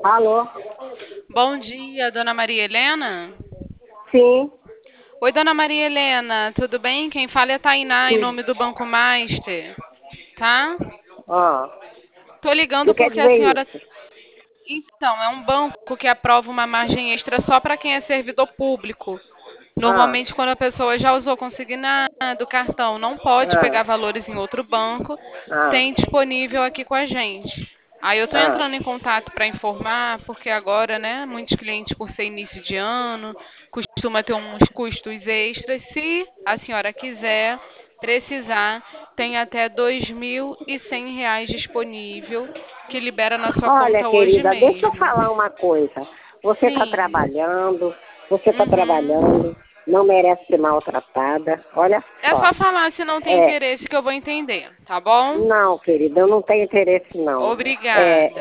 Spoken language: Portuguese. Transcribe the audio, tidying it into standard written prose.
Alô? Bom dia, dona Maria Helena. Sim, Oi, dona Maria Helena, tudo bem? Quem fala é a Tainá, em sim. nome do Banco Master, tá? Ó, Tô o que ligando quer porque a dizer senhora. isso? Então, é um banco que aprova uma margem extra só para quem é servidor público. Ah, Normalmente, quando a pessoa já usou consignado, cartão, não pode ah, pegar valores em outro banco, ah, tem disponível aqui com a gente. Aí eu estou ah. entrando em contato para informar, porque agora, né, muitos clientes, por ser início de ano, costuma ter uns custos extras. Se a senhora quiser, precisar, tem até R$ 2.100 disponível, que libera na sua Olha, conta hoje querida, deixa eu mesmo. falar uma coisa. Sim. Você está Uhum. trabalhando, não merece ser maltratada. Olha É só. só falar se não tem É, interesse que eu vou entender, tá bom? não, querida, eu não tenho interesse, não. É, Obrigada.